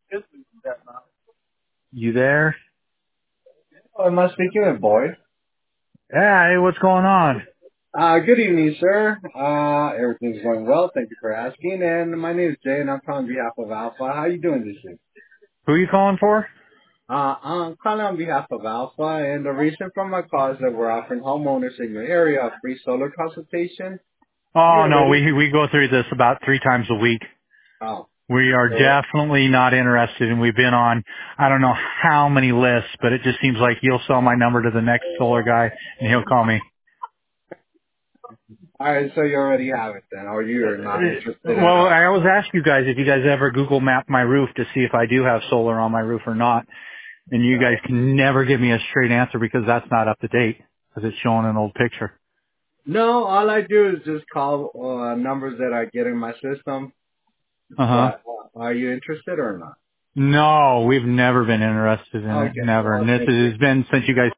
You there? Oh, am I speaking with Boyd? Yeah, hey, what's going on? Good evening, sir. Everything's going well. Thank you for asking. And my name is Jay, and I'm calling on behalf of Alpha. How you doing this evening? Who are you calling for? I'm calling on behalf of Alpha, and the reason for my call is that we're offering homeowners in your area a free solar consultation. You Oh, no, already? we go through this about 3 times a week. Oh, We are so, definitely not interested, and we've been on, I don't know how many lists, but it just seems like you'll sell my number to the next solar guy, and he'll call me. all right, so you already have it then, or you're not interested at Well, all. I always ask you guys if you guys ever Google map my roof to see if I do have solar on my roof or not, and you guys So, can never give me a straight answer because that's not up to date, because it's showing an old picture. no, all I do is just call numbers that I get in my system. Uh-huh. But are you interested or not? No, we've never been interested in it. Okay, Never. well, And this thank you. has been since you guys